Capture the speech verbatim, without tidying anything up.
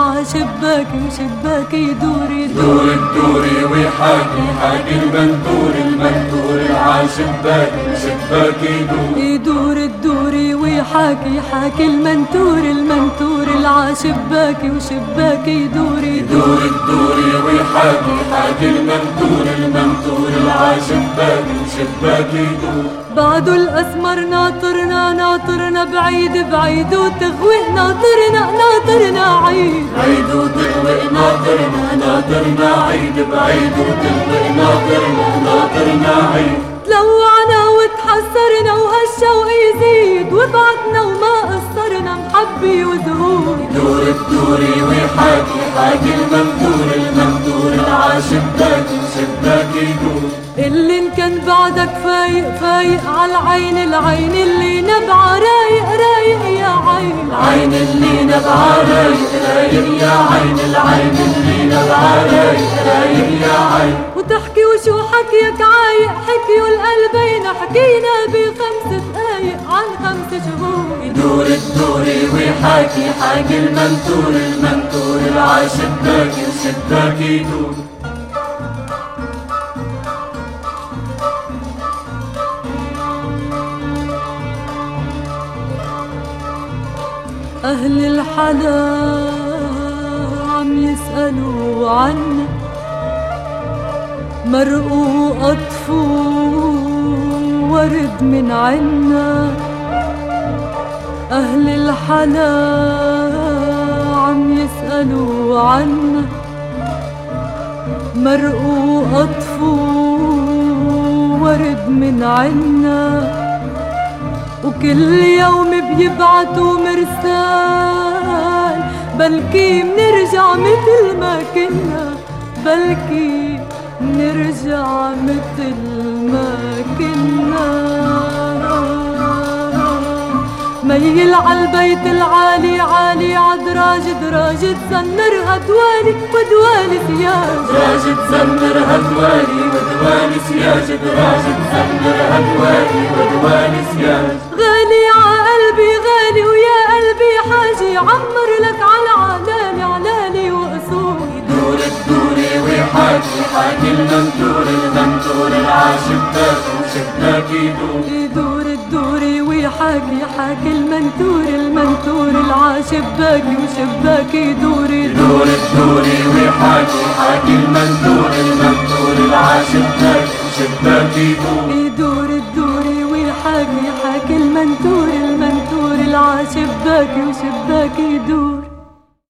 العاشباكي وشباكي يدور يدور الدوري ويحاكي حاكي المنثور المنثور العاشباكي وشباكي يدور يدور الدوري ويحاكي حاكي المنثور المنثور العاشباكي وشباكي يدور يدور الدوري ويحاكي حاكي المنثور المنثور العاشباكي وشباكي يدور بعده الأسمر ناطرنا ناطرنا بعيد بعيد وتغوي ناطرنا ناطرنا عيد عيد وتغوي ناطرنا ناطرنا عيد بعيد وتغوي ناطرنا ناطرنا عيد تلوعنا وتحسرنا وهالشوق يزيد وبعدنا وما قصرنا محبي وزهور يدور الدوري ويحاكي حاكي المنثور المنثور العاشباكي وشباكي يدور اللي إن كان بعدك فايق فايق عالعين العين اللي نبعة رايق رايق يا عين العين اللي نبعة رايق رايق يا عين العين اللي نبعة رايق رايق يا عين وتحكي وشو حكيك عايق حكيوا القلبين حكينا بخمس دقايق عن خمس شهور يدور الدوري ويحاكي حاكي المنثور المنثور العاشباكي وشباكي يدور أهل الحلا عم يسألوا عنا مرقوا قطفوا ورد من عنا أهل الحلا عم يسألوا عنا مرقوا قطفوا ورد من عنا وكل يوم بيبعتوا مرسال بلكي منرجع متل ما كنا بلكي منرجع متل ما كنا ميل عالبيت العالي عالي عدراج دراج تزنرها دوالي ودوالي سياج دراج تزنرها دوالي ودوالي سياج دراج تزنرها دوالي ودوالي سياج غالي عقلبي غالي ويا قلبي حاجي عمر لك على علالي علالي وقصور يدور الدوري ويحاكي حاكي المنثور المنثور العاشباكي وشباكي يدور يدور الدوري ويحاكي حاكي المنثور المنثور العاشباكي وشباكي يدور يدور الدوري ويحاكي حاكي المنثور المنثور العاشباكي وشباكي يدور يدور الدوري ويحاكي حاكي المنثور المنثور العاشباكي وشباكي يدور